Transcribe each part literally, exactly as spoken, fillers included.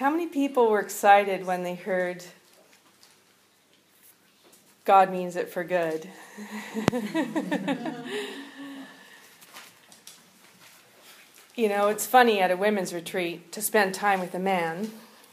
How many people were excited when they heard God means it for good? You know, it's funny at a women's retreat to spend time with a man,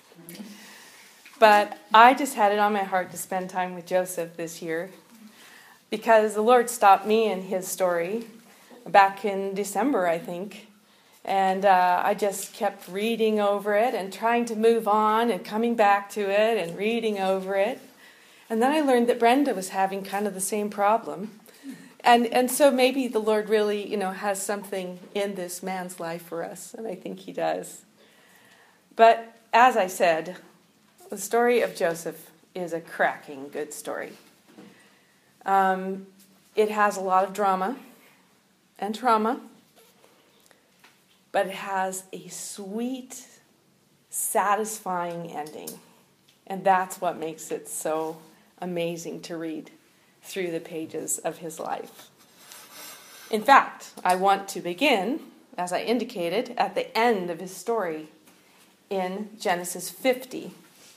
but I just had it on my heart to spend time with Joseph this year because the Lord stopped me in his story back in December, I think. And uh, I just kept reading over it and trying to move on and coming back to it and reading over it. And then I learned that Brenda was having kind of the same problem. And and so maybe the Lord really, you know, has something in this man's life for us. And I think he does. But as I said, the story of Joseph is a cracking good story. Um, it has a lot of drama and trauma. But it has a sweet, satisfying ending. And that's what makes it so amazing to read through the pages of his life. In fact, I want to begin, as I indicated, at the end of his story in Genesis fifty.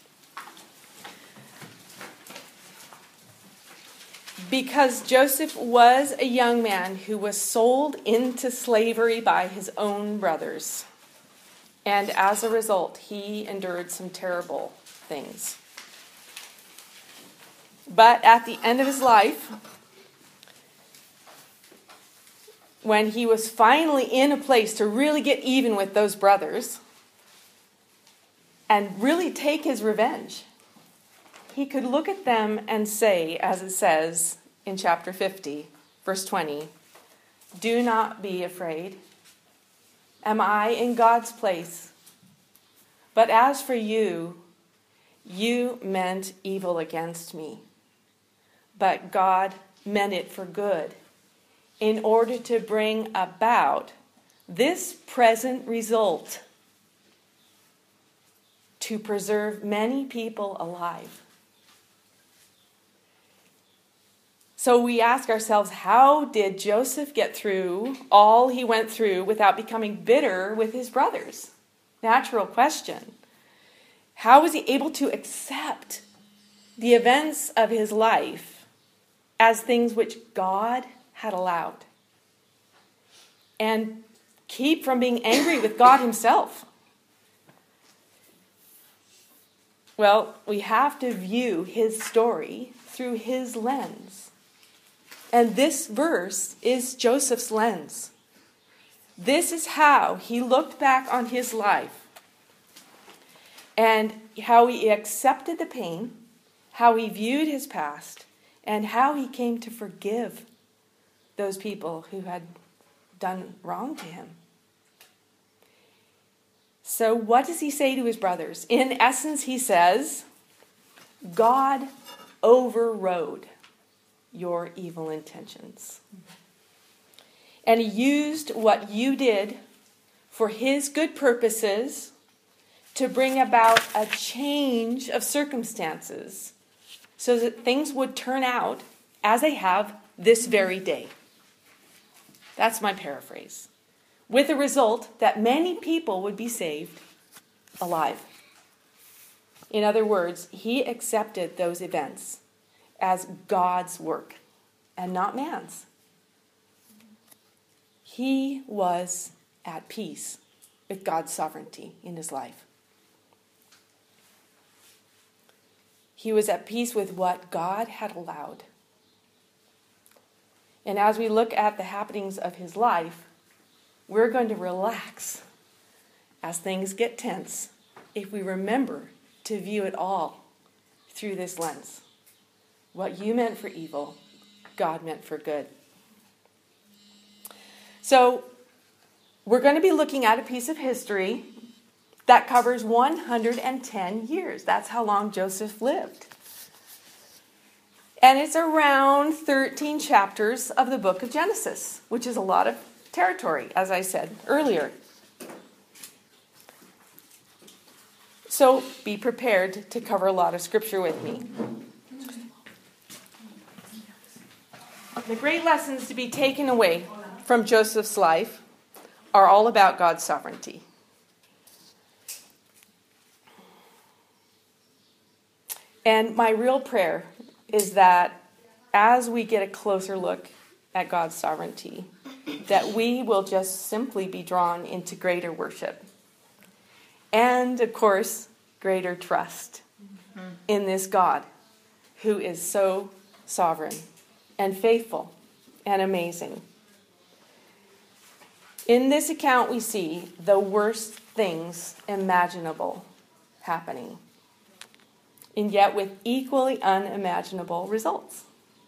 Because Joseph was a young man who was sold into slavery by his own brothers. And as a result, he endured some terrible things. But at the end of his life, when he was finally in a place to really get even with those brothers and really take his revenge, he could look at them and say, as it says in chapter fifty, verse twenty, "Do not be afraid. Am I in God's place? But as for you, you meant evil against me. But God meant it for good, in order to bring about this present result, to preserve many people alive." So we ask ourselves, how did Joseph get through all he went through without becoming bitter with his brothers? Natural question. How was he able to accept the events of his life as things which God had allowed? And keep from being angry with God himself? Well, we have to view his story through his lens. And this verse is Joseph's lens. This is how he looked back on his life and how he accepted the pain, how he viewed his past, and how he came to forgive those people who had done wrong to him. So what does he say to his brothers? In essence, he says, God overrode your evil intentions. And he used what you did for his good purposes to bring about a change of circumstances so that things would turn out as they have this very day. That's my paraphrase. With the result that many people would be saved alive. In other words, he accepted those events as God's work and not man's. He was at peace with God's sovereignty in his life. He was at peace with what God had allowed. And as we look at the happenings of his life, we're going to relax as things get tense if we remember to view it all through this lens. What you meant for evil, God meant for good. So, we're going to be looking at a piece of history that covers one hundred ten years. That's how long Joseph lived. And it's around thirteen chapters of the book of Genesis, which is a lot of territory, as I said earlier. So, be prepared to cover a lot of scripture with me. The great lessons to be taken away from Joseph's life are all about God's sovereignty. And my real prayer is that as we get a closer look at God's sovereignty, that we will just simply be drawn into greater worship. And, of course, greater trust in this God who is so sovereign and faithful and amazing. In this account, we see the worst things imaginable happening, and yet with equally unimaginable results.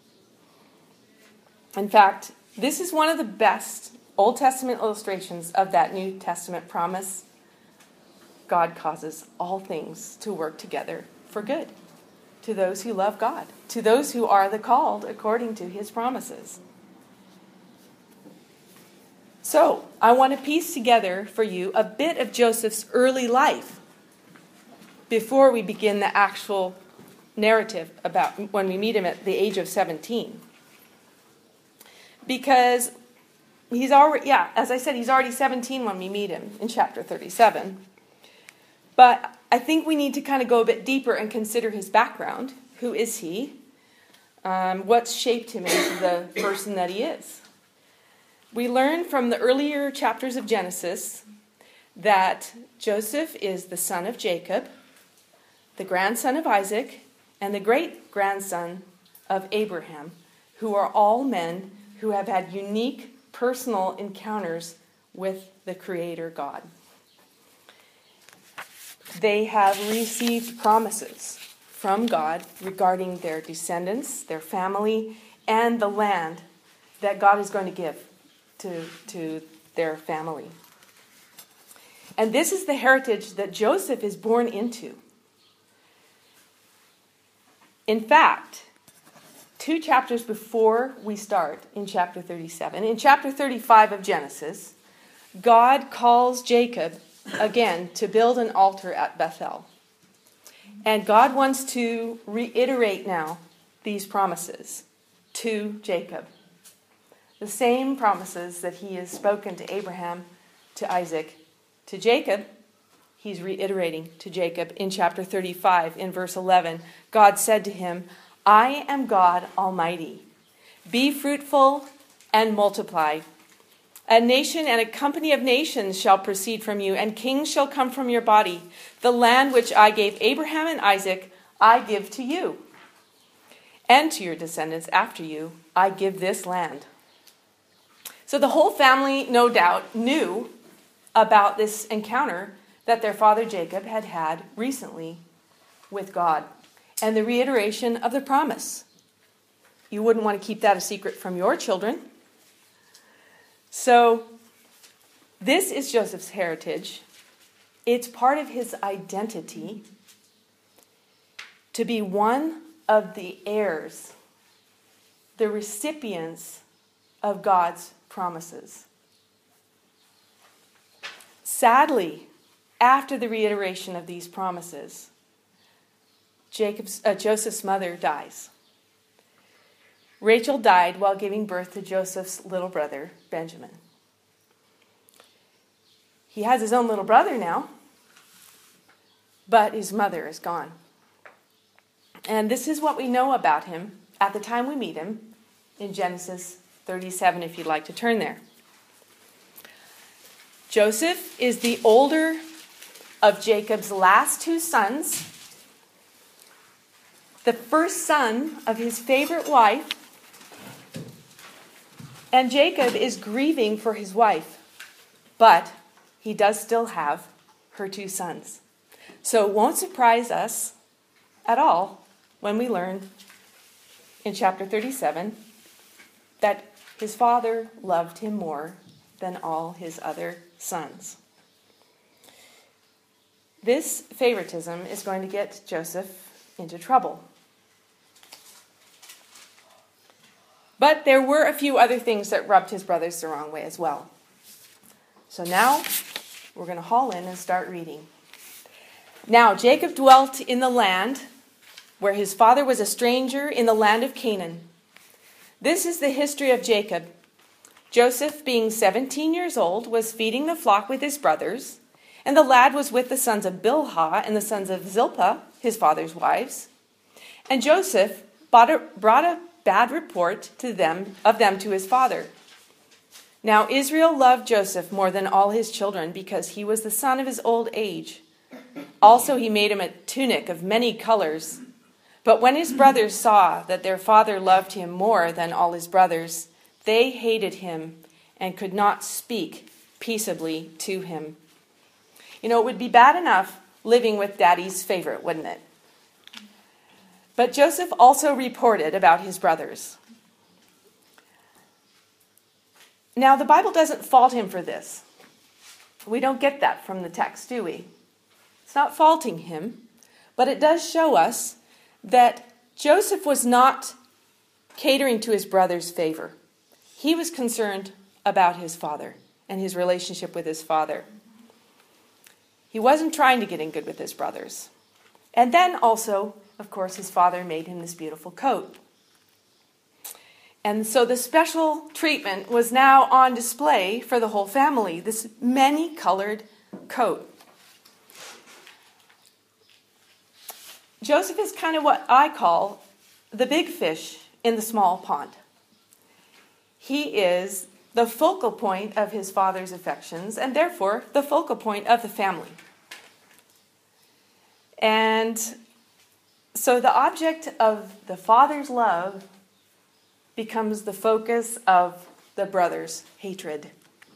In fact, this is one of the best Old Testament illustrations of that New Testament promise. God causes all things to work together for good to those who love God, to those who are the called according to his promises. So, I want to piece together for you a bit of Joseph's early life before we begin the actual narrative about when we meet him at the age of seventeen. Because he's already, yeah, as I said, he's already seventeen when we meet him in chapter thirty-seven. But I think we need to kind of go a bit deeper and consider his background. Who is he? Um, what's shaped him into the person that he is? We learn from the earlier chapters of Genesis that Joseph is the son of Jacob, the grandson of Isaac, and the great-grandson of Abraham, who are all men who have had unique personal encounters with the Creator God. They have received promises from God regarding their descendants, their family, and the land that God is going to give to, to their family. And this is the heritage that Joseph is born into. In fact, two chapters before we start, in chapter thirty-seven, in chapter thirty-five of Genesis, God calls Jacob again to build an altar at Bethel. And God wants to reiterate now these promises to Jacob. The same promises that he has spoken to Abraham, to Isaac, to Jacob, he's reiterating to Jacob in chapter thirty-five, in verse eleven. God said to him, I am God Almighty. Be fruitful and multiply. A nation and a company of nations shall proceed from you, and kings shall come from your body. The land which I gave Abraham and Isaac, I give to you. And to your descendants after you, I give this land. So the whole family, no doubt, knew about this encounter that their father Jacob had had recently with God, and the reiteration of the promise. You wouldn't want to keep that a secret from your children. So, this is Joseph's heritage. It's part of his identity to be one of the heirs, the recipients of God's promises. Sadly, after the reiteration of these promises, Jacob's, uh, Joseph's mother dies. Rachel died while giving birth to Joseph's little brother, Benjamin. He has his own little brother now, but his mother is gone. And this is what we know about him at the time we meet him in Genesis thirty-seven, if you'd like to turn there. Joseph is the older of Jacob's last two sons, the first son of his favorite wife, and Jacob is grieving for his wife, but he does still have her two sons. So it won't surprise us at all when we learn in chapter thirty-seven that his father loved him more than all his other sons. This favoritism is going to get Joseph into trouble. But there were a few other things that rubbed his brothers the wrong way as well. So now we're going to haul in and start reading. Now Jacob dwelt in the land where his father was a stranger, in the land of Canaan. This is the history of Jacob. Joseph, being seventeen years old, was feeding the flock with his brothers, and the lad was with the sons of Bilhah and the sons of Zilpah, his father's wives. And Joseph brought a, brought a bad report to them of them to his father. Now Israel loved Joseph more than all his children, because he was the son of his old age. Also he made him a tunic of many colors. But when his brothers saw that their father loved him more than all his brothers, they hated him and could not speak peaceably to him. You know, it would be bad enough living with daddy's favorite, wouldn't it? But Joseph also reported about his brothers. Now, the Bible doesn't fault him for this. We don't get that from the text, do we? It's not faulting him, but it does show us that Joseph was not catering to his brother's favor. He was concerned about his father and his relationship with his father. He wasn't trying to get in good with his brothers. And then also, of course, his father made him this beautiful coat. And so the special treatment was now on display for the whole family, this many-colored coat. Joseph is kind of what I call the big fish in the small pond. He is the focal point of his father's affections, and therefore the focal point of the family. And so the object of the father's love becomes the focus of the brother's hatred.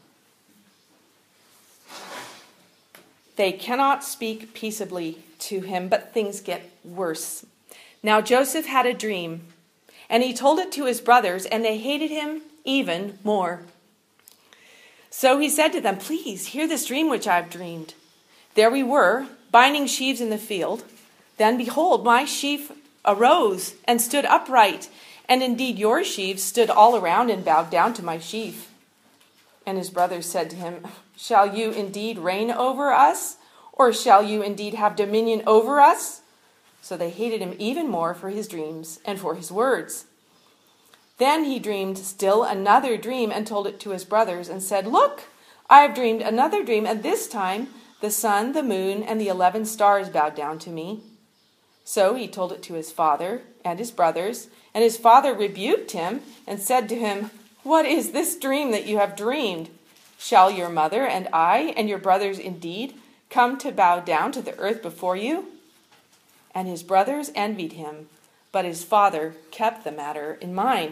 They cannot speak peaceably to him, but things get worse. Now Joseph had a dream, and he told it to his brothers, and they hated him even more. So he said to them, "Please hear this dream which I've dreamed. There we were, binding sheaves in the field. Then behold, my sheaf arose and stood upright, and indeed your sheaves stood all around and bowed down to my sheaf." And his brothers said to him, "Shall you indeed reign over us? Or shall you indeed have dominion over us?" So they hated him even more for his dreams and for his words. Then he dreamed still another dream and told it to his brothers and said, "Look, I have dreamed another dream, and this time the sun, the moon, and the eleven stars bowed down to me." So he told it to his father and his brothers, and his father rebuked him and said to him, "What is this dream that you have dreamed? Shall your mother and I and your brothers indeed come to bow down to the earth before you?" And his brothers envied him, but his father kept the matter in mind.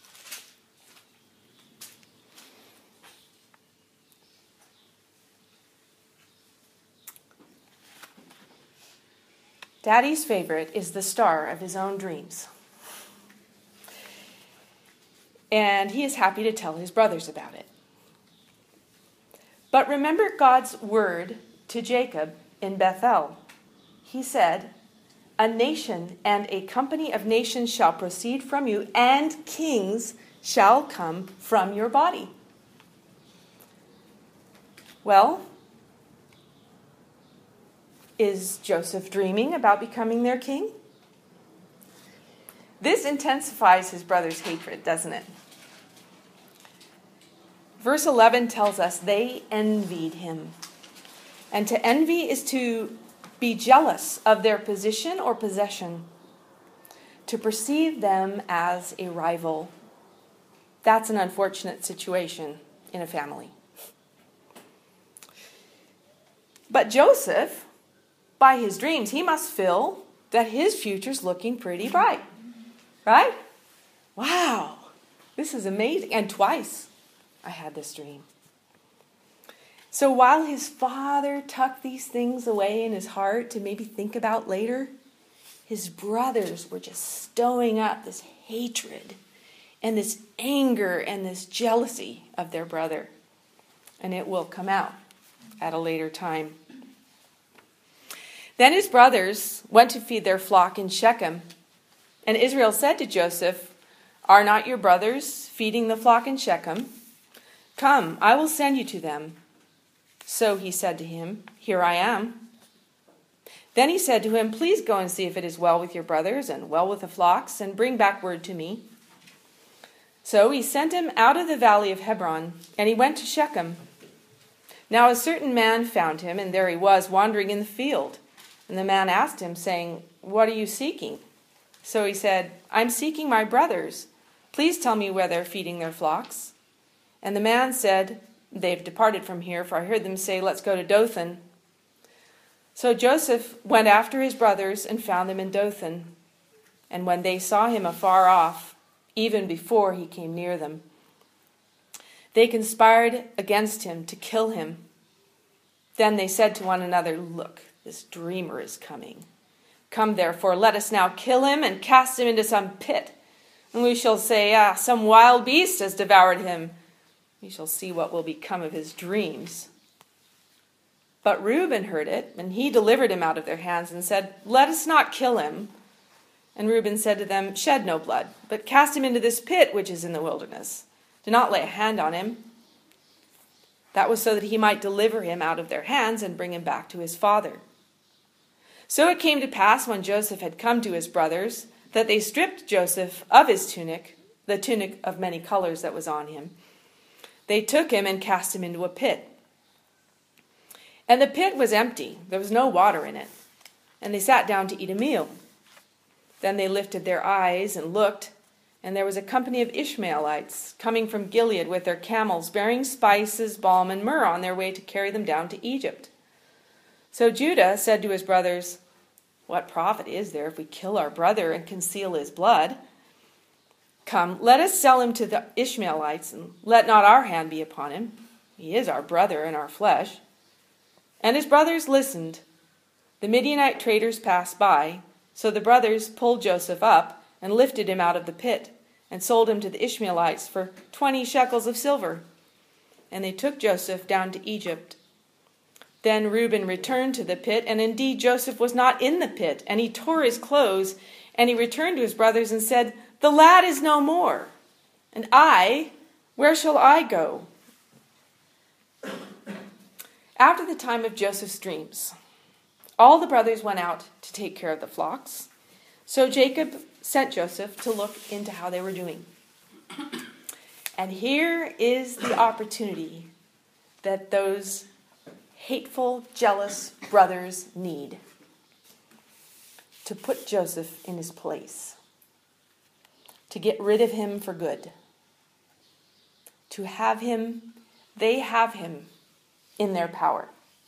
Daddy's favorite is the star of his own dreams. And he is happy to tell his brothers about it. But remember God's word to Jacob in Bethel. He said, "A nation and a company of nations shall proceed from you, and kings shall come from your body." Well, is Joseph dreaming about becoming their king? This intensifies his brother's hatred, doesn't it? Verse eleven tells us they envied him. And to envy is to be jealous of their position or possession, to perceive them as a rival. That's an unfortunate situation in a family. But Joseph, by his dreams, he must feel that his future's looking pretty bright. Right? Wow, this is amazing. And twice I had this dream. So while his father tucked these things away in his heart to maybe think about later, his brothers were just stowing up this hatred and this anger and this jealousy of their brother. And it will come out at a later time. Then his brothers went to feed their flock in Shechem. And Israel said to Joseph, "Are not your brothers feeding the flock in Shechem? Come, I will send you to them." So he said to him, "Here I am." Then he said to him, "Please go and see if it is well with your brothers and well with the flocks, and bring back word to me." So he sent him out of the valley of Hebron, and he went to Shechem. Now a certain man found him, and there he was, wandering in the field. And the man asked him, saying, "What are you seeking?" So he said, I'm seeking my brothers. Please tell me where they're feeding their flocks. And the man said, they've departed from here, for I heard them say, let's go to Dothan. So Joseph went after his brothers and found them in Dothan. And when they saw him afar off, even before he came near them, they conspired against him to kill him. Then they said to one another, look, this dreamer is coming. Come therefore, let us now kill him and cast him into some pit. And we shall say, ah, some wild beast has devoured him. We shall see what will become of his dreams. But Reuben heard it, and he delivered him out of their hands and said, let us not kill him. And Reuben said to them, shed no blood, but cast him into this pit which is in the wilderness. Do not lay a hand on him. That was so that he might deliver him out of their hands and bring him back to his father. So it came to pass when Joseph had come to his brothers, that they stripped Joseph of his tunic, the tunic of many colors that was on him. They took him and cast him into a pit. And the pit was empty. There was no water in it. And they sat down to eat a meal. Then they lifted their eyes and looked, and there was a company of Ishmaelites coming from Gilead with their camels, bearing spices, balm, and myrrh on their way to carry them down to Egypt. So Judah said to his brothers, what profit is there if we kill our brother and conceal his blood? Come, let us sell him to the Ishmaelites, and let not our hand be upon him. He is our brother and our flesh. And his brothers listened. The Midianite traders passed by, so the brothers pulled Joseph up and lifted him out of the pit, and sold him to the Ishmaelites for twenty shekels of silver. And they took Joseph down to Egypt. Then Reuben returned to the pit, and indeed Joseph was not in the pit, and he tore his clothes, and he returned to his brothers and said, the lad is no more, and I, where shall I go? After the time of Joseph's dreams, all the brothers went out to take care of the flocks. So Jacob sent Joseph to look into how they were doing. And here is the opportunity that those hateful, jealous brothers need to put Joseph in his place, to get rid of him for good, to have him, they have him in their power.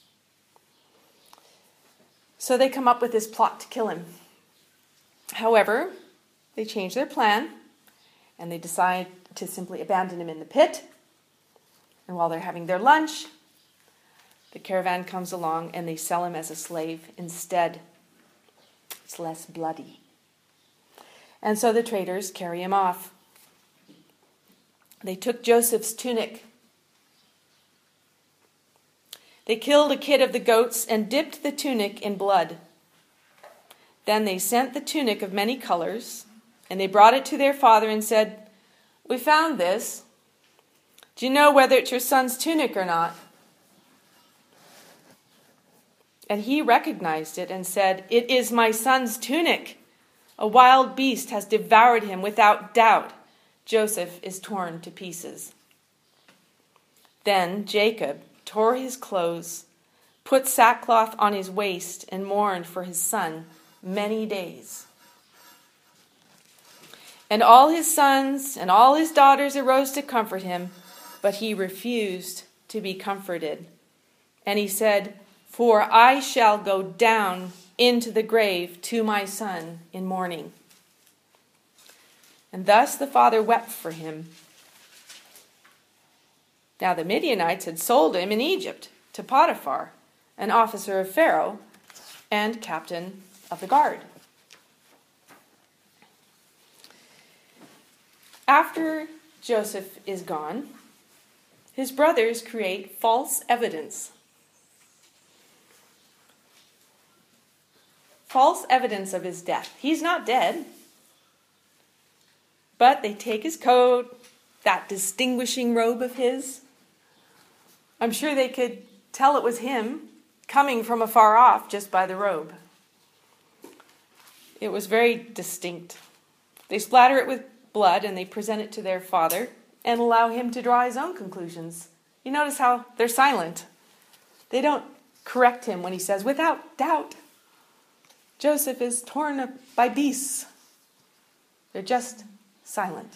So they come up with this plot to kill him. However, they change their plan, and they decide to simply abandon him in the pit. And while they're having their lunch, the caravan comes along and they sell him as a slave instead. It's less bloody. And so the traders carry him off. They took Joseph's tunic. They killed a kid of the goats and dipped the tunic in blood. Then they sent the tunic of many colors, and they brought it to their father and said, we found this. Do you know whether it's your son's tunic or not? And he recognized it and said, it is my son's tunic. A wild beast has devoured him without doubt. Joseph is torn to pieces. Then Jacob tore his clothes, put sackcloth on his waist, and mourned for his son many days. And all his sons and all his daughters arose to comfort him, but he refused to be comforted. And he said, for I shall go down into the grave to my son in mourning. And thus the father wept for him. Now the Midianites had sold him in Egypt to Potiphar, an officer of Pharaoh and captain of the guard. After Joseph is gone, his brothers create false evidence. False evidence of his death. He's not dead. But they take his coat, that distinguishing robe of his. I'm sure they could tell it was him coming from afar off just by the robe. It was very distinct. They splatter it with blood and they present it to their father and allow him to draw his own conclusions. You notice how they're silent. They don't correct him when he says, without doubt, Joseph is torn by beasts. They're just silent.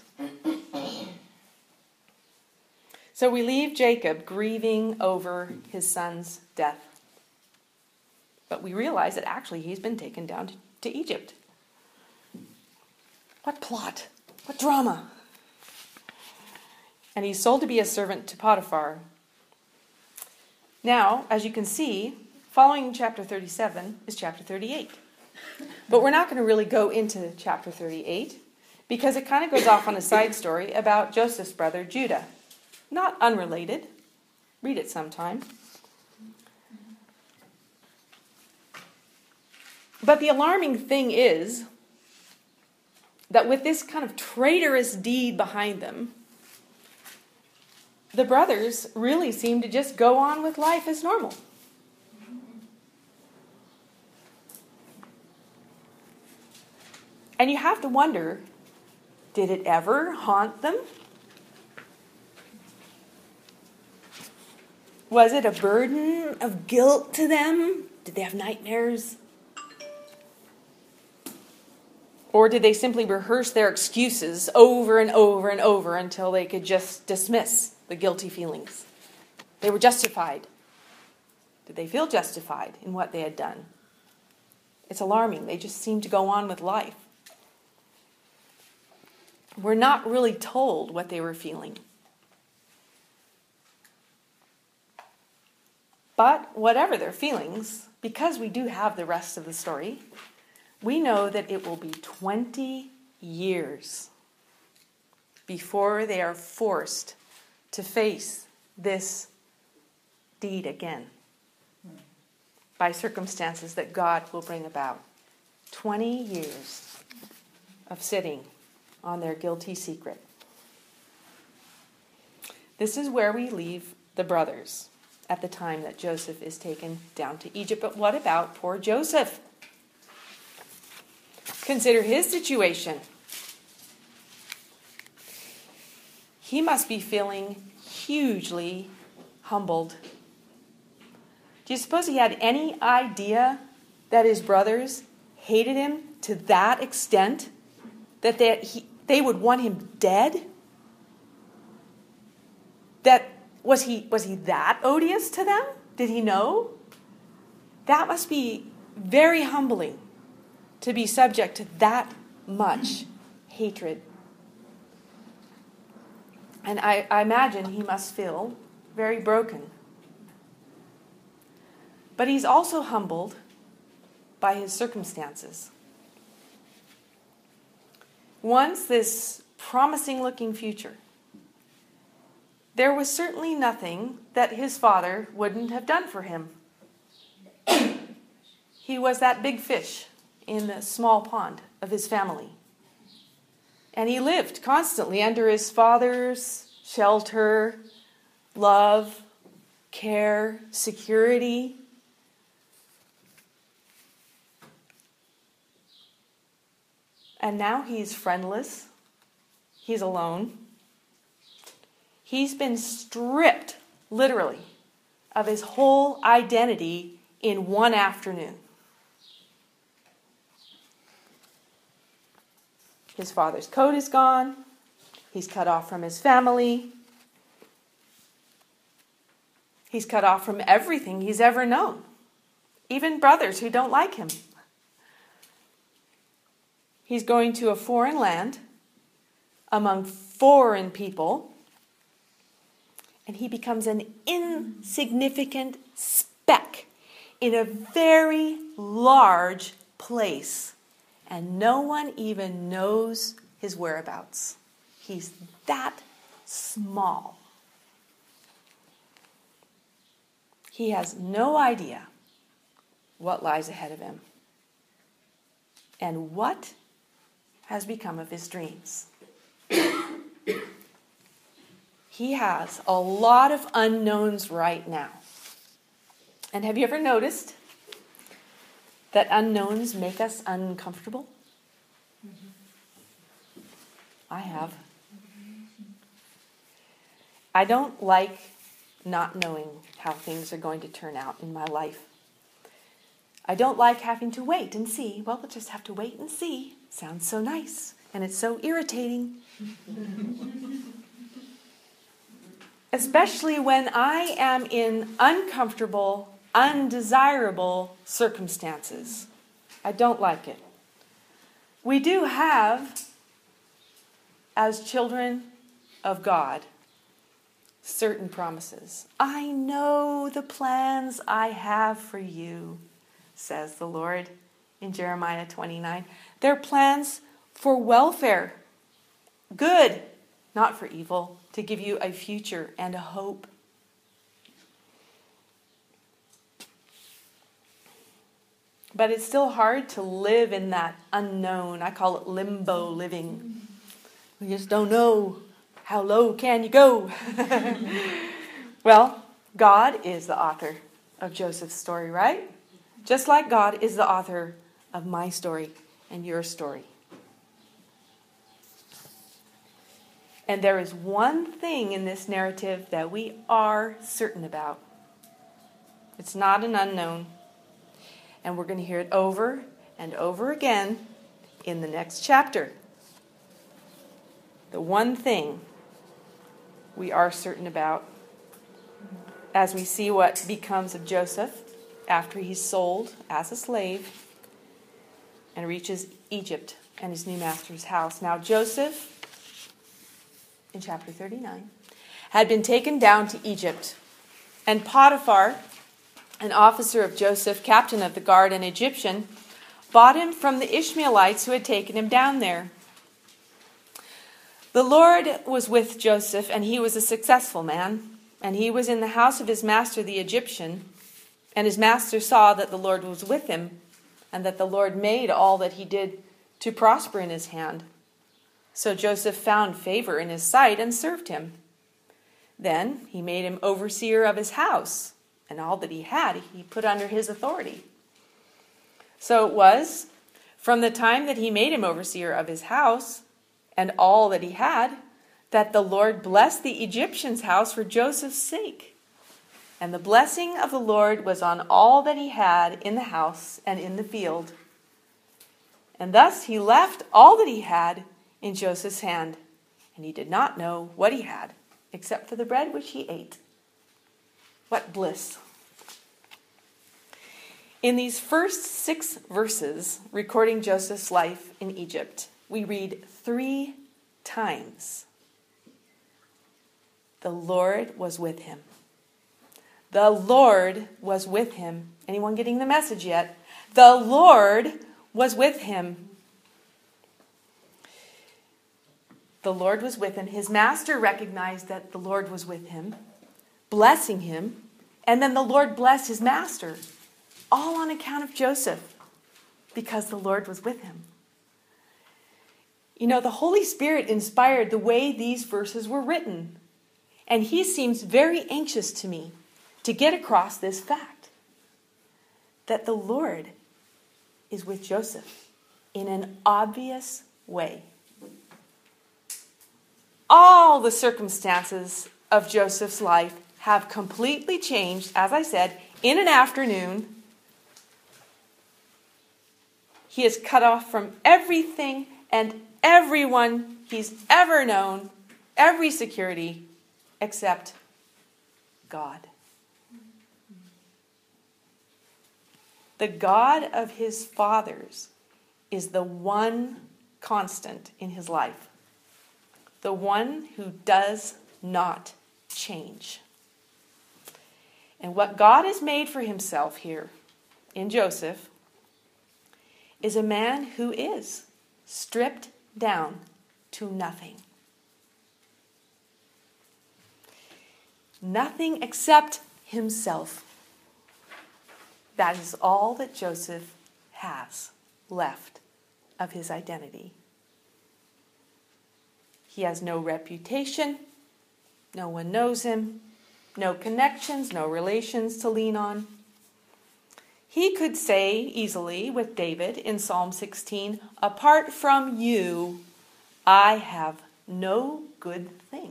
So we leave Jacob grieving over his son's death. But we realize that actually he's been taken down to, to Egypt. What plot? What drama? And he's sold to be a servant to Potiphar. Now, as you can see, following chapter thirty-seven is chapter thirty-eight. But we're not going to really go into chapter thirty-eight because it kind of goes off on a side story about Joseph's brother Judah. Not unrelated. Read it sometime. But the alarming thing is that with this kind of traitorous deed behind them, the brothers really seem to just go on with life as normal. And you have to wonder, did it ever haunt them? Was it a burden of guilt to them? Did they have nightmares? Or did they simply rehearse their excuses over and over and over until they could just dismiss the guilty feelings? They were justified. Did they feel justified in what they had done? It's alarming. They just seem to go on with life. We're not really told what they were feeling. But whatever their feelings, because we do have the rest of the story, we know that it will be twenty years before they are forced to face this deed again by circumstances that God will bring about. twenty years of sitting on their guilty secret. This is where we leave the brothers at the time that Joseph is taken down to Egypt. But what about poor Joseph? Consider his situation. He must be feeling hugely humbled. Do you suppose he had any idea that his brothers hated him to that extent that they, he, they would want him dead? That was he was he that odious to them? Did he know? That must be very humbling to be subject to that much hatred. And I, I imagine he must feel very broken. But he's also humbled by his circumstances. Once this promising-looking future, there was certainly nothing that his father wouldn't have done for him. He was that big fish in the small pond of his family. And he lived constantly under his father's shelter, love, care, security. And now he's friendless. He's alone. He's been stripped, literally, of his whole identity in one afternoon. His father's coat is gone. He's cut off from his family. He's cut off from everything he's ever known. Even brothers who don't like him. He's going to a foreign land among foreign people. And he becomes an insignificant speck in a very large place. And no one even knows his whereabouts. He's that small. He has no idea what lies ahead of him. And what has become of his dreams. He has a lot of unknowns right now. And have you ever noticed that unknowns make us uncomfortable? Mm-hmm. I have. I don't like not knowing how things are going to turn out in my life. I don't like having to wait and see. Well, we'll just have to wait and see. Sounds so nice. And it's so irritating. Especially when I am in uncomfortable, undesirable circumstances. I don't like it. We do have, as children of God, certain promises. I know the plans I have for you, says the Lord in Jeremiah twenty-nine. They're plans for welfare, good, not for evil, to give you a future and a hope. But it's still hard to live in that unknown. I call it limbo living. We just don't know. How low can you go? Well, God is the author of Joseph's story, right? Just like God is the author of my story and your story. And there is one thing in this narrative that we are certain about. It's not an unknown. And we're going to hear it over and over again in the next chapter. The one thing we are certain about as we see what becomes of Joseph after he's sold as a slave and reaches Egypt and his new master's house. Now Joseph, in chapter thirty-nine, had been taken down to Egypt, and Potiphar, an officer of Joseph, captain of the guard, an Egyptian, bought him from the Ishmaelites who had taken him down there. The Lord was with Joseph, and he was a successful man, and he was in the house of his master the Egyptian, and his master saw that the Lord was with him, and that the Lord made all that he did to prosper in his hand. So Joseph found favor in his sight and served him. Then he made him overseer of his house, and all that he had he put under his authority. So it was, from the time that he made him overseer of his house, and all that he had, that the Lord blessed the Egyptian's house for Joseph's sake. And the blessing of the Lord was on all that he had in the house and in the field. And thus he left all that he had in Joseph's hand, and he did not know what he had, except for the bread which he ate. What bliss! In these first six verses recording Joseph's life in Egypt, we read three times, the Lord was with him. The Lord was with him. Anyone getting the message yet? The Lord was with him. The Lord was with him. His master recognized that the Lord was with him, blessing him, and then the Lord blessed his master, all on account of Joseph, because the Lord was with him. You know, the Holy Spirit inspired the way these verses were written. And he seems very anxious to me to get across this fact, that the Lord is with Joseph in an obvious way. All the circumstances of Joseph's life have completely changed, as I said, in an afternoon. He is cut off from everything and everyone he's ever known, every security, except God. The God of his fathers is the one constant in his life, the one who does not change. And what God has made for himself here in Joseph is a man who is stripped down to nothing. Nothing except himself. That is all that Joseph has left of his identity. He has no reputation. No one knows him. No connections, no relations to lean on. He could say easily with David in Psalm sixteen, apart from you, I have no good thing.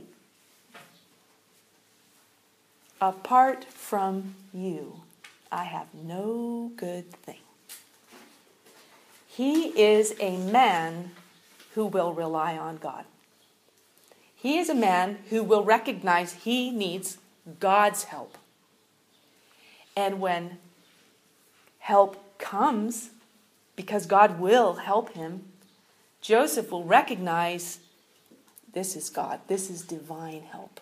Apart from you, I have no good thing. He is a man who will rely on God. He is a man who will recognize he needs God's help. And when help comes, because God will help him, Joseph will recognize this is God, this is divine help.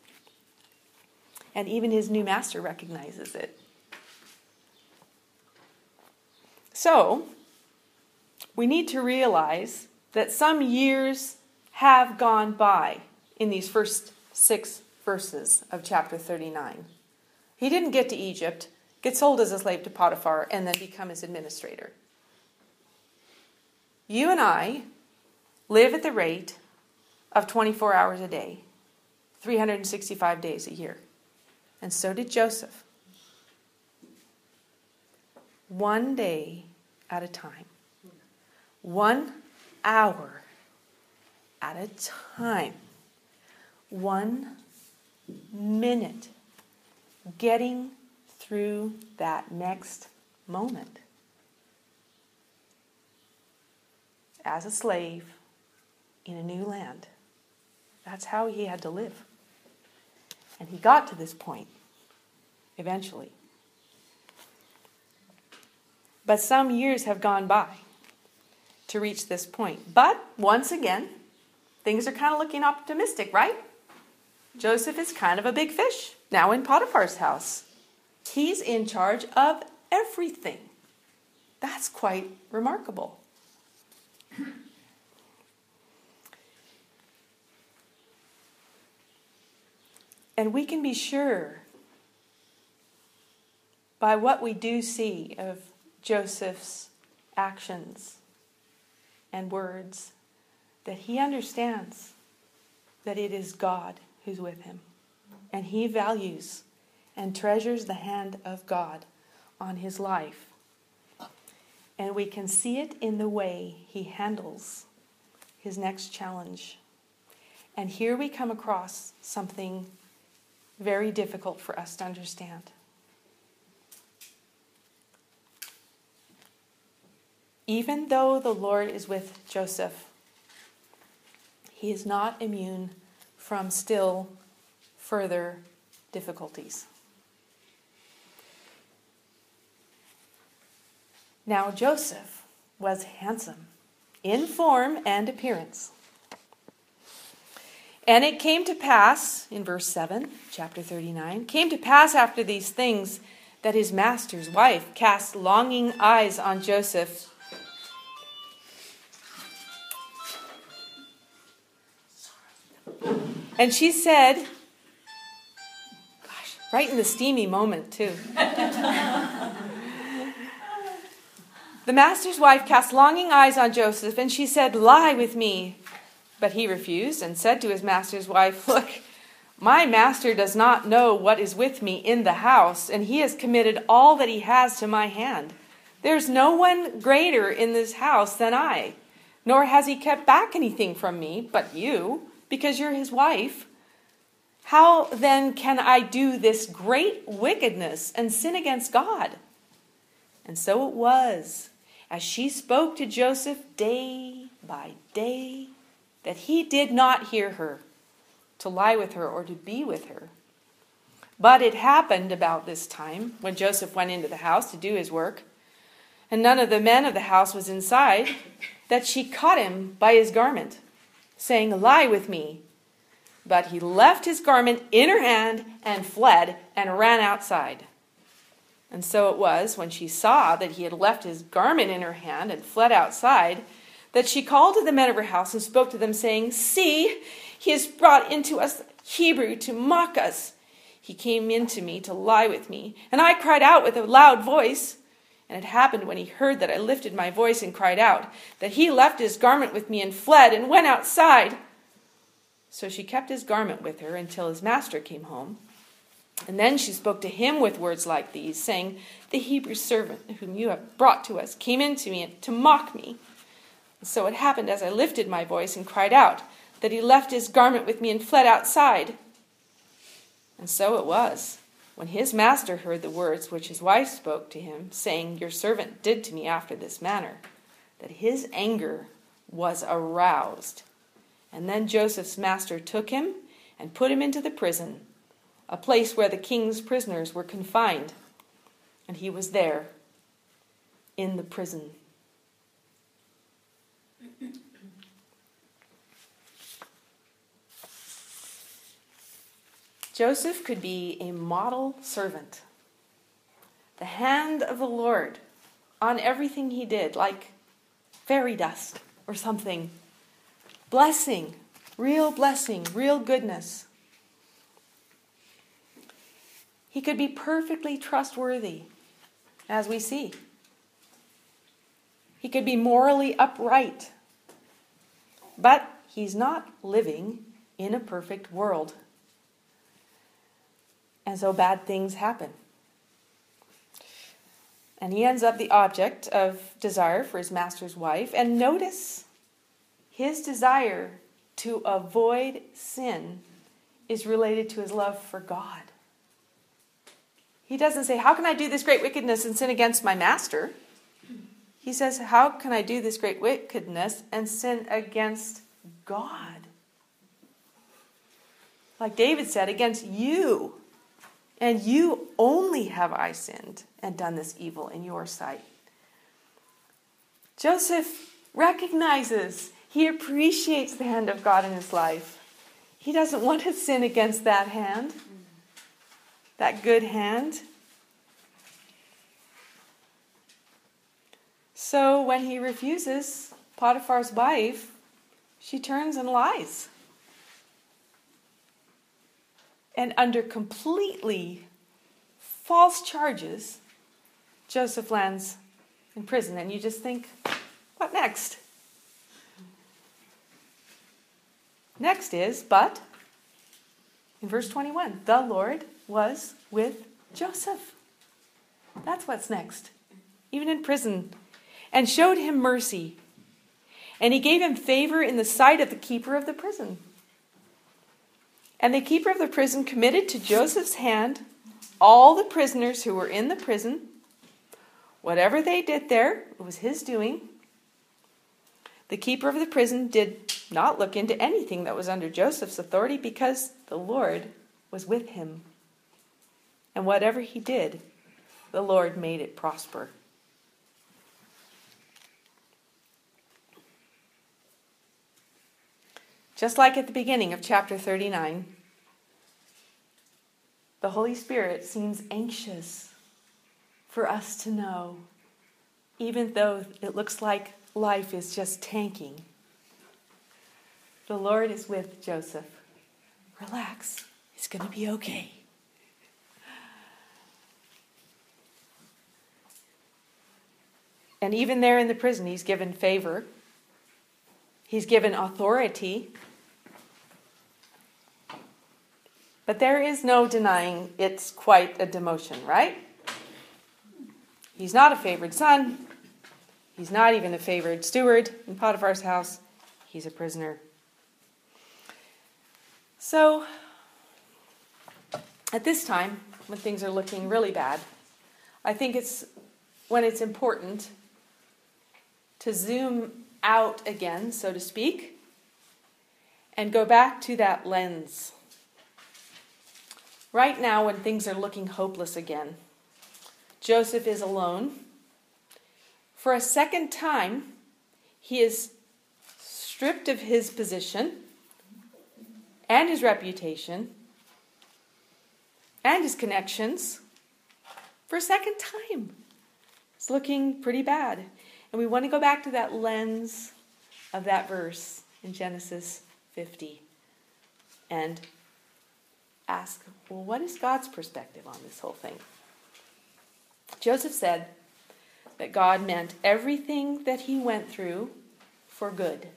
And even his new master recognizes it. So, we need to realize that some years have gone by in these first six verses of chapter thirty-nine. He didn't get to Egypt, get sold as a slave to Potiphar, and then become his administrator. You and I live at the rate of twenty-four hours a day, three hundred sixty-five days a year. And so did Joseph. One day at a time. One hour at a time. One minute. Getting through that next moment. As a slave in a new land. That's how he had to live. And he got to this point eventually. But some years have gone by to reach this point. But once again, things are kind of looking optimistic, right? Joseph is kind of a big fish now in Potiphar's house. He's in charge of everything. That's quite remarkable. And we can be sure by what we do see of Joseph's actions and words that he understands that it is God who's with him. And he values and treasures the hand of God on his life. And we can see it in the way he handles his next challenge. And here we come across something very difficult for us to understand. Even though the Lord is with Joseph, he is not immune from still further difficulties. Now Joseph was handsome in form and appearance. And it came to pass, in verse seven, chapter thirty-nine, came to pass after these things that his master's wife cast longing eyes on Joseph. And she said, gosh, right in the steamy moment too. The master's wife cast longing eyes on Joseph, and she said, lie with me. But he refused and said to his master's wife, look, my master does not know what is with me in the house, and he has committed all that he has to my hand. There's no one greater in this house than I, nor has he kept back anything from me but you, because you're his wife. How then can I do this great wickedness and sin against God? And so it was, as she spoke to Joseph day by day, that he did not hear her, to lie with her or to be with her. But it happened about this time, when Joseph went into the house to do his work, and none of the men of the house was inside, that she caught him by his garment, saying, lie with me. But he left his garment in her hand and fled and ran outside. And so it was, when she saw that he had left his garment in her hand and fled outside, that she called to the men of her house and spoke to them, saying, see, he has brought into us Hebrew to mock us. He came in to me to lie with me, and I cried out with a loud voice. And it happened when he heard that I lifted my voice and cried out, that he left his garment with me and fled and went outside. So she kept his garment with her until his master came home. And then she spoke to him with words like these, saying, the Hebrew servant whom you have brought to us came in to me to mock me. And so it happened as I lifted my voice and cried out, that he left his garment with me and fled outside. And so it was, when his master heard the words which his wife spoke to him, saying, your servant did to me after this manner, that his anger was aroused. And then Joseph's master took him and put him into the prison, a place where the king's prisoners were confined. And he was there, in the prison. Joseph could be a model servant. The hand of the Lord on everything he did, like fairy dust or something. Blessing, real blessing, real goodness. He could be perfectly trustworthy, as we see. He could be morally upright. But he's not living in a perfect world. And so bad things happen. And he ends up the object of desire for his master's wife. And notice, his desire to avoid sin is related to his love for God. He doesn't say, how can I do this great wickedness and sin against my master? He says, how can I do this great wickedness and sin against God? Like David said, against you. And you only have I sinned and done this evil in your sight. Joseph recognizes, he appreciates the hand of God in his life. He doesn't want to sin against that hand, that good hand. So when he refuses Potiphar's wife, she turns and lies. And under completely false charges, Joseph lands in prison. And you just think, what next? Next is, but, in verse twenty-one, the Lord was with Joseph. That's what's next. Even in prison. And showed him mercy. And he gave him favor in the sight of the keeper of the prison. And the keeper of the prison committed to Joseph's hand all the prisoners who were in the prison. Whatever they did there, it was his doing. The keeper of the prison did not look into anything that was under Joseph's authority because the Lord was with him. And whatever he did, the Lord made it prosper. Just like at the beginning of chapter thirty-nine, the Holy Spirit seems anxious for us to know, even though it looks like life is just tanking. The Lord is with Joseph. Relax, it's going to be okay. And even there in the prison, he's given favor. He's given authority. But there is no denying it's quite a demotion, right? He's not a favored son. He's not even a favored steward in Potiphar's house. He's a prisoner. So, at this time, when things are looking really bad, I think it's when it's important to zoom out again, so to speak, and go back to that lens. Right now, when things are looking hopeless again, Joseph is alone. For a second time, he is stripped of his position and his reputation and his connections for a second time. It's looking pretty bad. And we want to go back to that lens of that verse in Genesis fifty and ask, well, what is God's perspective on this whole thing? Joseph said that God meant everything that he went through for good.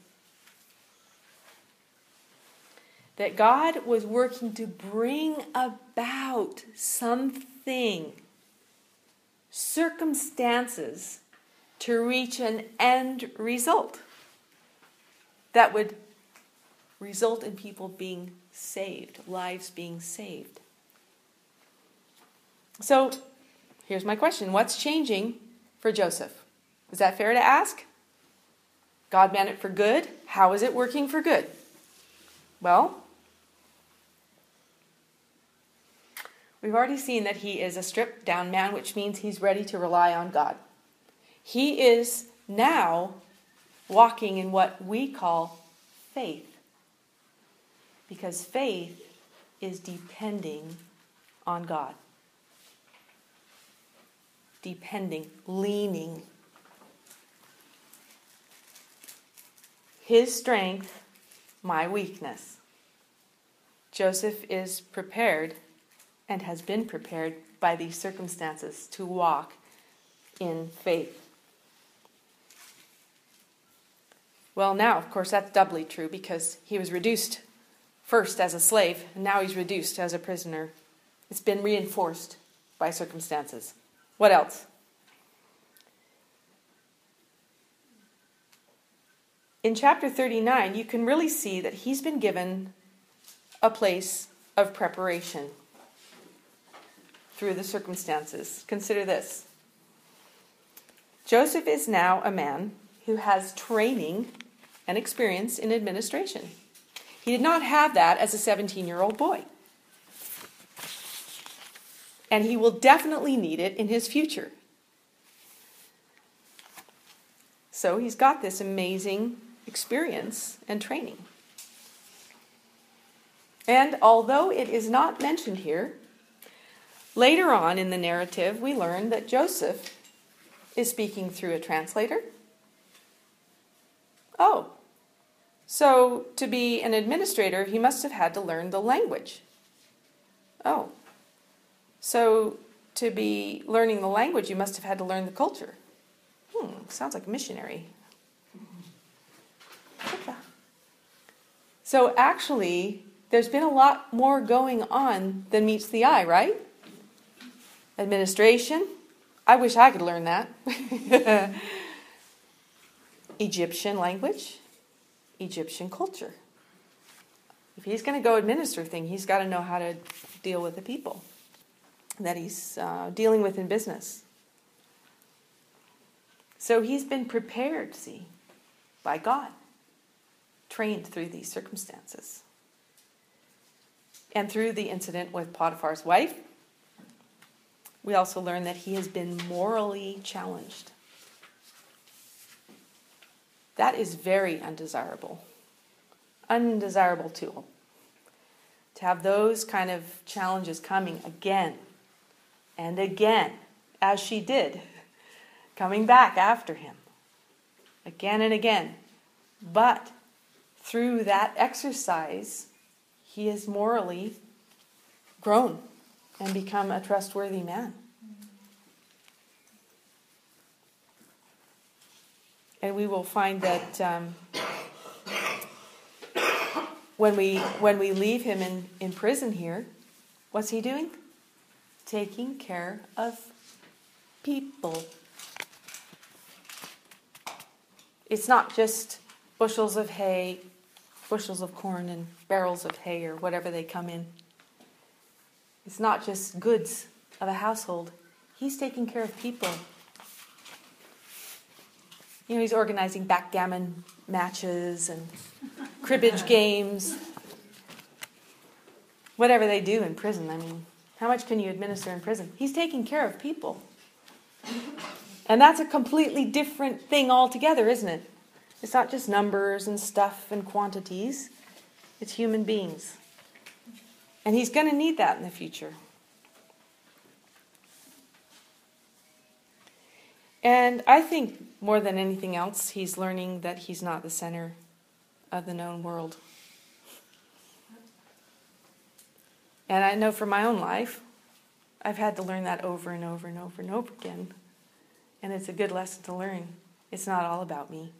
That God was working to bring about something, circumstances, to reach an end result that would result in people being saved, lives being saved. So, here's my question. What's changing for Joseph? Is that fair to ask? God meant it for good. How is it working for good? Well, we've already seen that he is a stripped down man, which means he's ready to rely on God. He is now walking in what we call faith. Because faith is depending on God. Depending, leaning. His strength, my weakness. Joseph is prepared and has been prepared by these circumstances to walk in faith. Well, now, of course, that's doubly true because he was reduced first as a slave, and now he's reduced as a prisoner. It's been reinforced by circumstances. What else? In chapter thirty-nine, you can really see that he's been given a place of preparation through the circumstances. Consider this. Joseph is now a man who has training and experience in administration. He did not have that as a seventeen-year-old boy. And he will definitely need it in his future. So he's got this amazing experience and training. And although it is not mentioned here, later on in the narrative we learn that Joseph is speaking through a translator. Oh, so to be an administrator, he must have had to learn the language. Oh, so to be learning the language, you must have had to learn the culture. Hmm, sounds like a missionary. So actually, there's been a lot more going on than meets the eye, right? Administration. I wish I could learn that. Egyptian language. Egyptian culture. If he's going to go administer things, he's got to know how to deal with the people that he's uh, dealing with in business. So he's been prepared, see, by God, trained through these circumstances. And through the incident with Potiphar's wife, we also learn that he has been morally challenged. That is very undesirable. Undesirable tool. To have those kind of challenges coming again and again, as she did, coming back after him, again and again. But through that exercise, he has morally grown and become a trustworthy man. And we will find that um, when we when we leave him in, in prison here, what's he doing? Taking care of people. It's not just bushels of hay, bushels of corn, and barrels of hay, or whatever they come in. It's not just goods of a household. He's taking care of people. You know, he's organizing backgammon matches and cribbage games. Whatever they do in prison. I mean, how much can you administer in prison? He's taking care of people. And that's a completely different thing altogether, isn't it? It's not just numbers and stuff and quantities. It's human beings. And he's going to need that in the future. And I think more than anything else, he's learning that he's not the center of the known world. And I know from my own life, I've had to learn that over and over and over and over again. And it's a good lesson to learn. It's not all about me.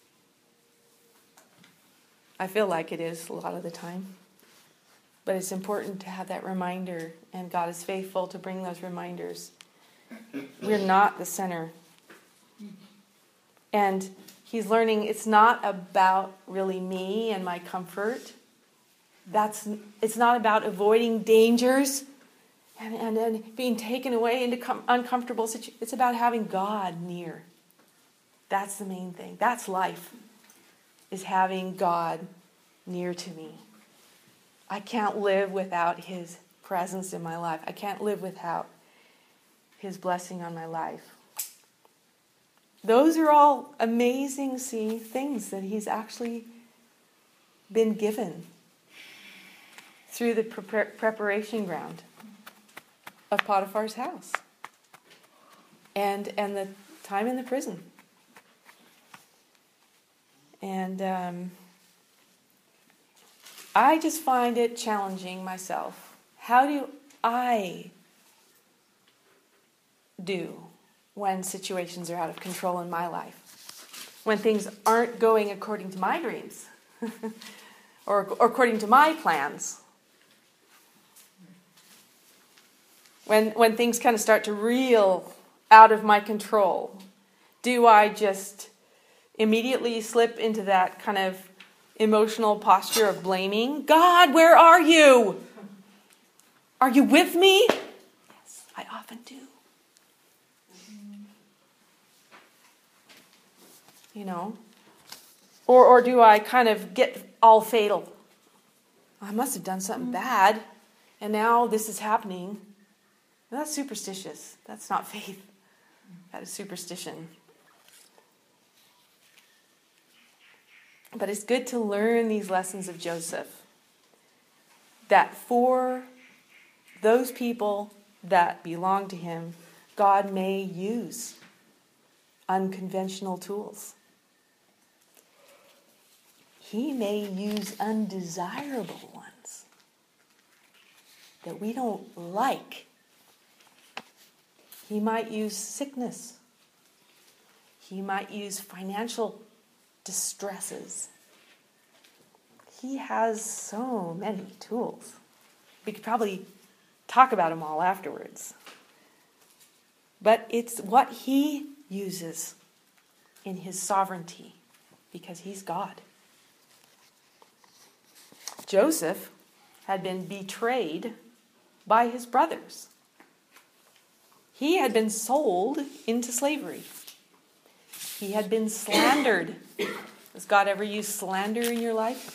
I feel like it is a lot of the time. But it's important to have that reminder, and God is faithful to bring those reminders. We're not the center. And he's learning it's not about really me and my comfort. That's it's not about avoiding dangers and, and, and being taken away into com- uncomfortable situations. It's about having God near. That's the main thing. That's life. is having God near to me. I can't live without his presence in my life. I can't live without his blessing on my life. Those are all amazing, see, things that he's actually been given through the pre- preparation ground of Potiphar's house and and the time in the prison. And um, I just find it challenging myself. How do I do when situations are out of control in my life? When things aren't going according to my dreams or, or according to my plans? When, when things kind of start to reel out of my control, do I just immediately slip into that kind of emotional posture of blaming? God, where are you? Are you with me? Yes, I often do. You know? Or, or do I kind of get all fatal? I must have done something bad, and now this is happening. That's superstitious. That's not faith. That is superstition. But it's good to learn these lessons of Joseph. That for those people that belong to him, God may use unconventional tools. He may use undesirable ones that we don't like. He might use sickness. He might use financial distresses. He has so many tools. We could probably talk about them all afterwards. But it's what he uses in his sovereignty, because he's God. Joseph had been betrayed by his brothers. He had been sold into slavery. He had been slandered. Has God ever used slander in your life?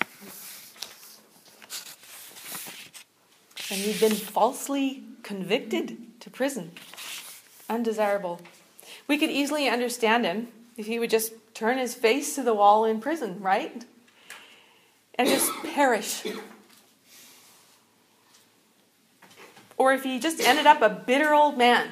And he'd been falsely convicted to prison. Undesirable. We could easily understand him if he would just turn his face to the wall in prison, right? And just perish. Or if he just ended up a bitter old man,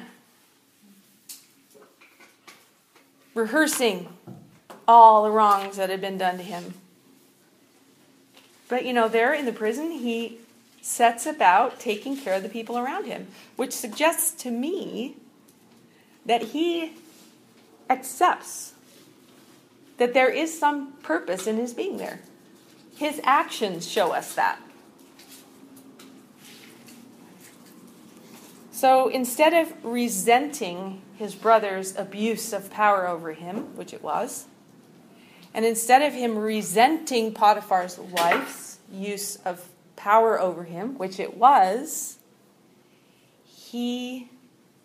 rehearsing all the wrongs that had been done to him. But, you know, there in the prison, he sets about taking care of the people around him, which suggests to me that he accepts that there is some purpose in his being there. His actions show us that. So instead of resenting his brother's abuse of power over him, which it was, and instead of him resenting Potiphar's wife's use of power over him, which it was, he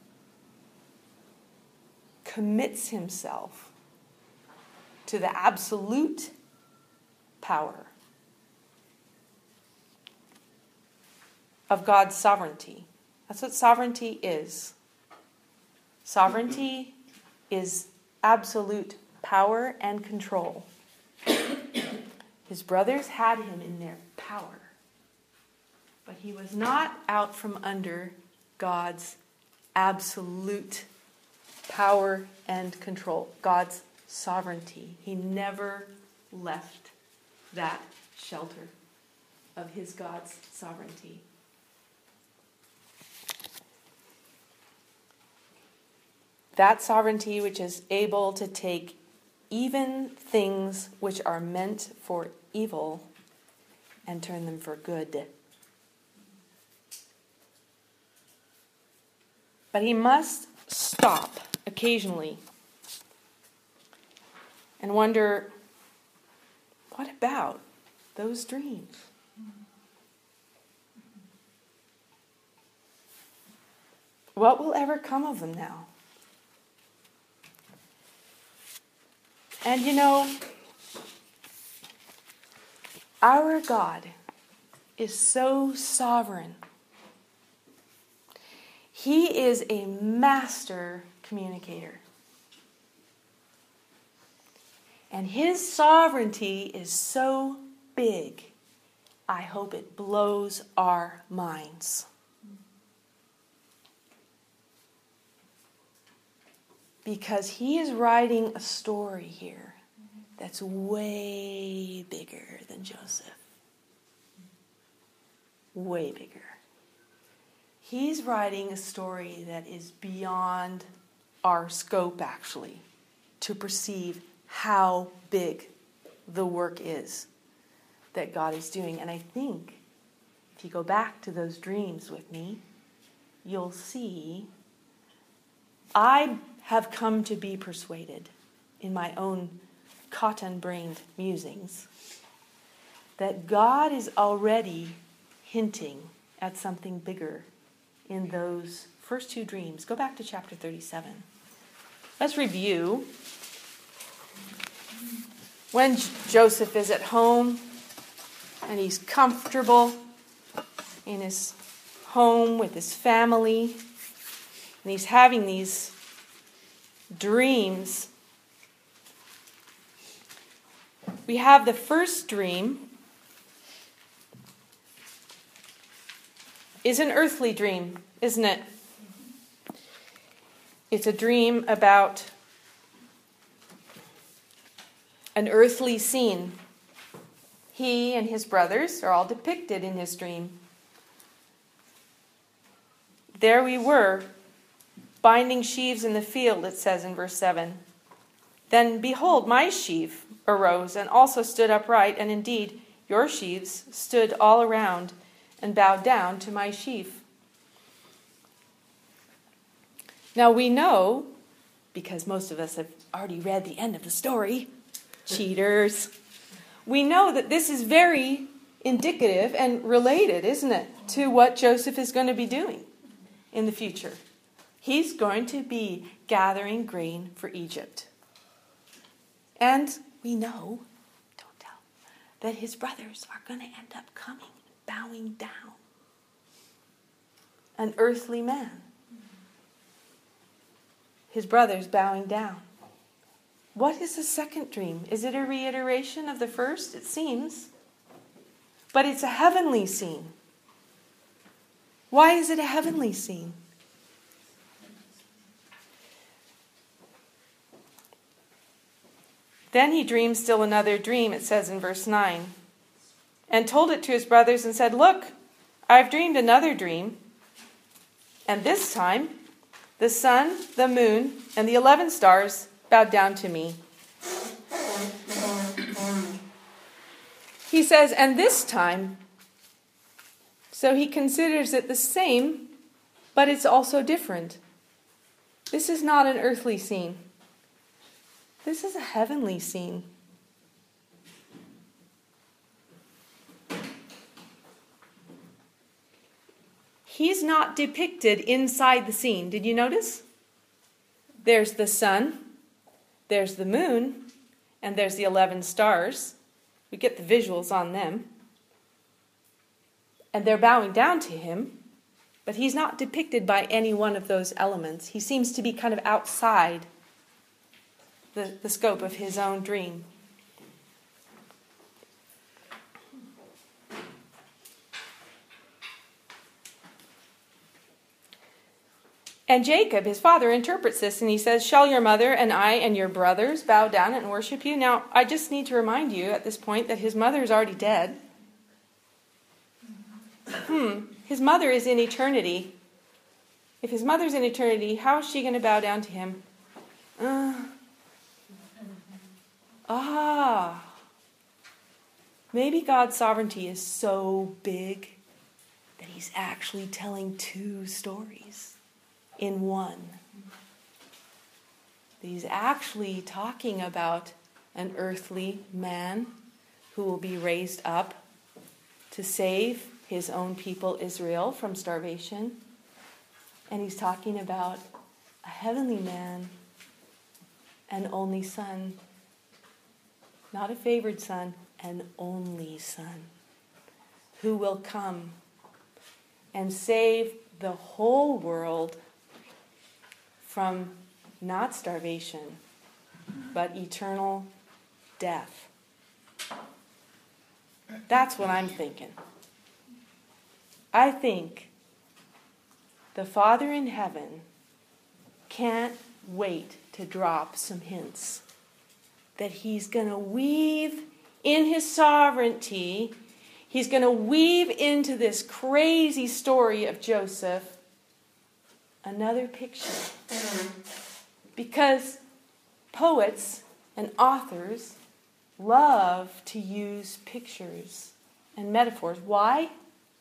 commits himself to the absolute power of God's sovereignty. That's what sovereignty is. Sovereignty is absolute power and control. His brothers had him in their power, but he was not out from under God's absolute power and control, God's sovereignty. He never left that shelter of his God's sovereignty. That sovereignty which is able to take even things which are meant for evil and turn them for good. But he must stop occasionally and wonder, what about those dreams? What will ever come of them now? And you know, Our God is so sovereign. He is a master communicator. And his sovereignty is so big, I hope it blows our minds. Because he is writing a story here that's way bigger than Joseph. Way bigger. He's writing a story that is beyond our scope, actually, to perceive how big the work is that God is doing. And I think if you go back to those dreams with me, you'll see I have come to be persuaded in my own cotton-brained musings that God is already hinting at something bigger in those first two dreams. Go back to chapter thirty-seven. Let's review. When Joseph is at home and he's comfortable in his home with his family, and he's having these dreams, we have the first dream is an earthly dream, isn't it? It's a dream about an earthly scene. He and his brothers are all depicted in his dream. There we were, binding sheaves in the field, it says in verse seven. Then behold, my sheaf arose and also stood upright, and indeed your sheaves stood all around and bowed down to my sheaf. Now we know, because most of us have already read the end of the story, cheaters, we know that this is very indicative and related, isn't it, to what Joseph is going to be doing in the future. He's going to be gathering grain for Egypt. And we know, don't tell, that his brothers are going to end up coming, bowing down. An earthly man. His brothers bowing down. What is the second dream? Is it a reiteration of the first? It seems. But it's a heavenly scene. Why is it a heavenly scene? Then he dreamed still another dream, it says in verse nine, and told it to his brothers and said, look, I've dreamed another dream, and this time the sun, the moon, and the eleven stars bowed down to me. He says, and this time, so he considers it the same, but it's also different. This is not an earthly scene. This is a heavenly scene. He's not depicted inside the scene. Did you notice? There's the sun, there's the moon, and there's the eleven stars. We get the visuals on them. And they're bowing down to him, but he's not depicted by any one of those elements. He seems to be kind of outside the, the scope of his own dream. And Jacob, his father, interprets this and he says, shall your mother and I and your brothers bow down and worship you? Now, I just need to remind you at this point that his mother is already dead. Hmm, his mother is in eternity. If his mother's in eternity, how is she going to bow down to him? Uh, ah, maybe God's sovereignty is so big that he's actually telling two stories in one. He's actually talking about an earthly man who will be raised up to save his own people Israel from starvation. And he's talking about a heavenly man, an only son, not a favored son, and only Son, who will come and save the whole world from not starvation, but eternal death. That's what I'm thinking. I think the Father in heaven can't wait to drop some hints that he's going to weave in his sovereignty, he's going to weave into this crazy story of Joseph another picture. Because poets and authors love to use pictures and metaphors. Why?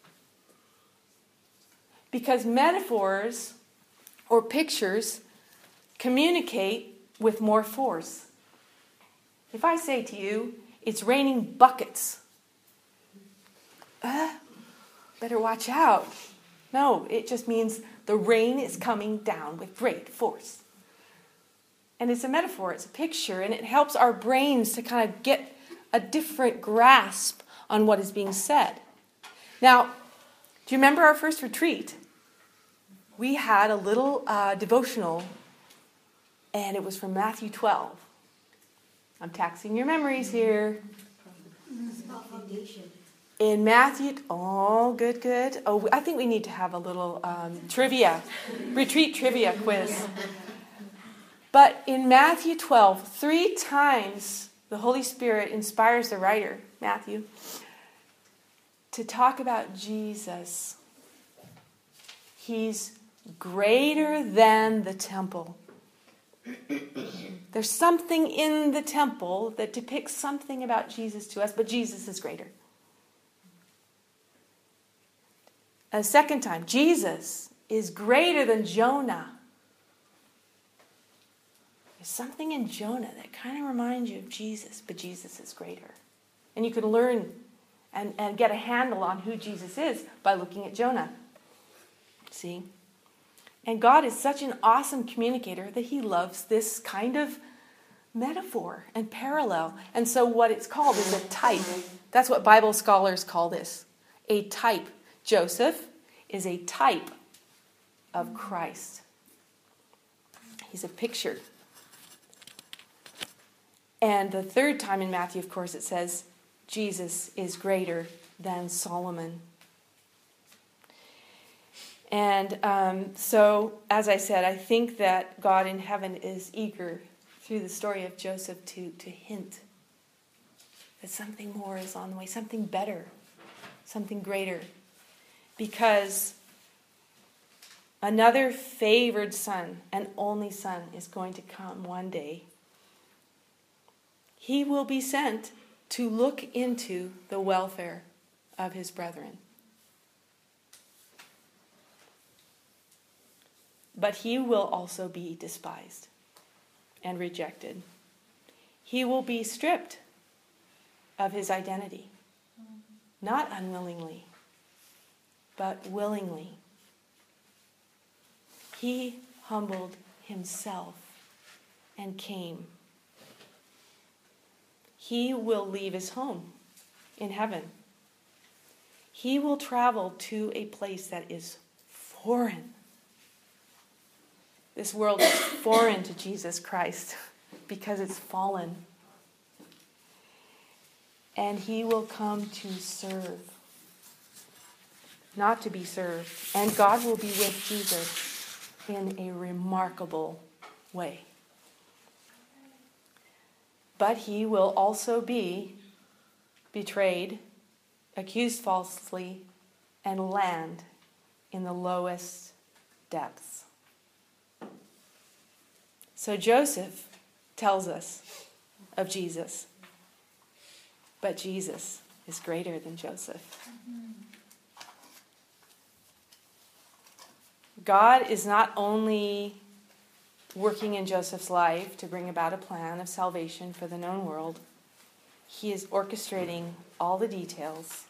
Because metaphors or pictures communicate with more force. If I say to you, it's raining buckets, uh, better watch out. No, it just means the rain is coming down with great force. And it's a metaphor, it's a picture, and it helps our brains to kind of get a different grasp on what is being said. Now, do you remember our first retreat? We had a little uh, devotional, and it was from Matthew twelve. I'm taxing your memories here. In Matthew, oh, good, good. Oh, I think we need to have a little um, trivia, retreat trivia quiz. But in Matthew twelve, three times the Holy Spirit inspires the writer, Matthew, to talk about Jesus. He's greater than the temple. There's something in the temple that depicts something about Jesus to us, but Jesus is greater. A second time, Jesus is greater than Jonah. There's something in Jonah that kind of reminds you of Jesus, but Jesus is greater. And you can learn and, and get a handle on who Jesus is by looking at Jonah. See? And God is such an awesome communicator that he loves this kind of metaphor and parallel. And so what it's called is a type. That's what Bible scholars call this. A type. Joseph is a type of Christ. He's a picture. And the third time in Matthew, of course, it says, Jesus is greater than Solomon. And um, so, as I said, I think that God in heaven is eager, through the story of Joseph, to, to hint that something more is on the way, something better, something greater. Because another favored son, an only son, is going to come one day. He will be sent to look into the welfare of his brethren. But he will also be despised and rejected. He will be stripped of his identity, not unwillingly, but willingly. He humbled himself and came. He will leave his home in heaven. He will travel to a place that is foreign. This world is foreign to Jesus Christ because it's fallen. And he will come to serve, not to be served. And God will be with Jesus in a remarkable way. But he will also be betrayed, accused falsely, and land in the lowest depths. So Joseph tells us of Jesus, but Jesus is greater than Joseph. God is not only working in Joseph's life to bring about a plan of salvation for the known world, he is orchestrating all the details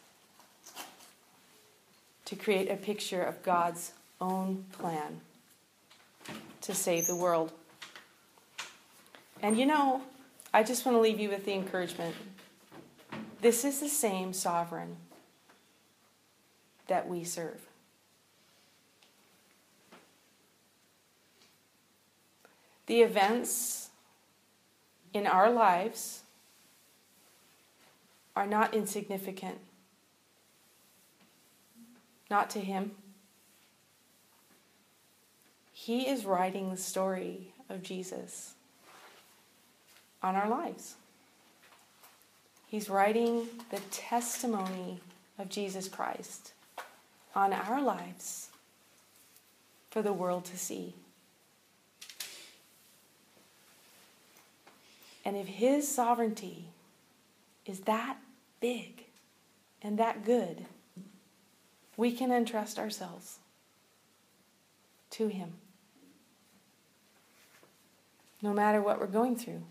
to create a picture of God's own plan to save the world. And you know, I just want to leave you with the encouragement this is the same sovereign that we serve. The events in our lives are not insignificant. Not to him. He is writing the story of Jesus on our lives. He's writing the testimony of Jesus Christ on our lives for the world to see. And if his sovereignty is that big and that good, we can entrust ourselves to him. No matter what we're going through.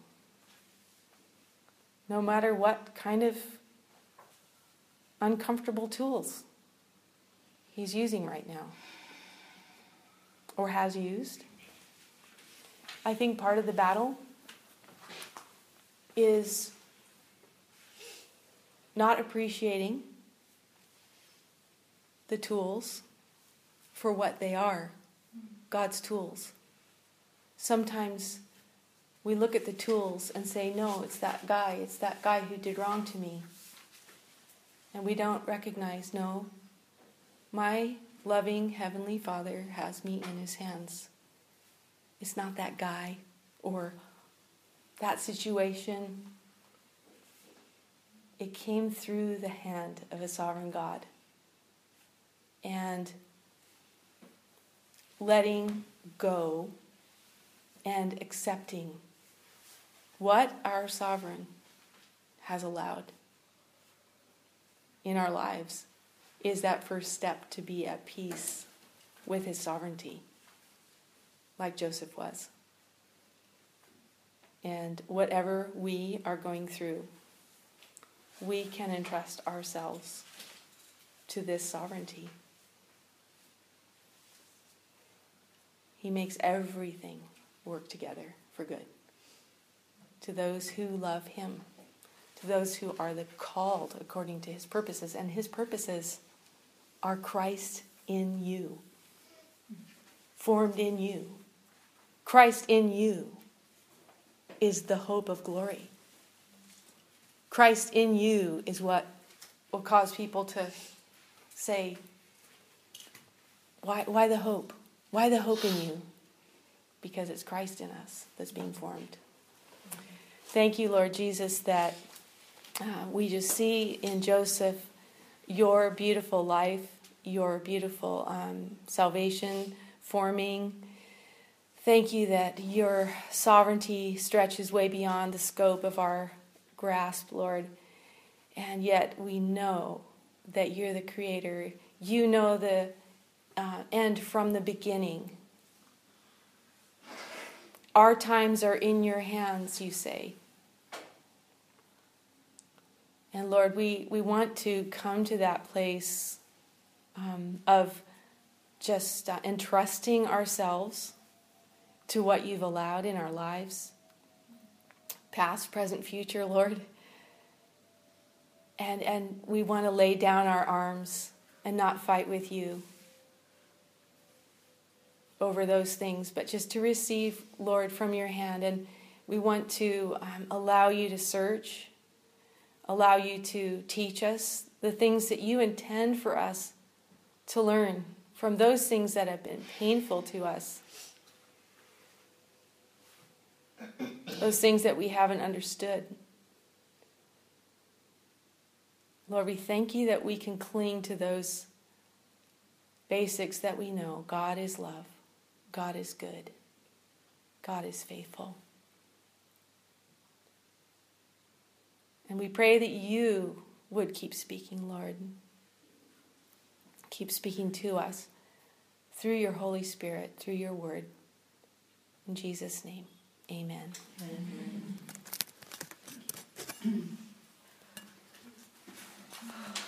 No matter what kind of uncomfortable tools he's using right now. Or has used. I think part of the battle is not appreciating the tools for what they are, God's tools. Sometimes we look at the tools and say, no, it's that guy, it's that guy who did wrong to me. And we don't recognize, no, my loving Heavenly Father has me in his hands. It's not that guy or that situation. It came through the hand of a sovereign God. And letting go and accepting what our sovereign has allowed in our lives is that first step to be at peace with his sovereignty, like Joseph was. And whatever we are going through, we can entrust ourselves to this sovereignty. He makes everything work together for good. To those who love him. To those who are the called according to his purposes. And his purposes are Christ in you. Formed in you. Christ in you is the hope of glory. Christ in you is what will cause people to say, why, why the hope? Why the hope in you? Because it's Christ in us that's being formed. Thank you, Lord Jesus, that uh, we just see in Joseph your beautiful life, your beautiful um, salvation forming. Thank you that your sovereignty stretches way beyond the scope of our grasp, Lord. And yet we know that you're the creator. You know the uh, end from the beginning. Our times are in your hands, you say. And Lord, we, we want to come to that place um, of just uh, entrusting ourselves to what you've allowed in our lives. Past, present, future, Lord. And, and we want to lay down our arms and not fight with you over those things, but just to receive, Lord, from your hand. And we want to um, allow you to search, allow you to teach us the things that you intend for us to learn from those things that have been painful to us, those things that we haven't understood. Lord, we thank you that we can cling to those basics that we know. God is love. God is good. God is faithful. And we pray that you would keep speaking, Lord. Keep speaking to us through your Holy Spirit, through your word. In Jesus' name, amen. Amen.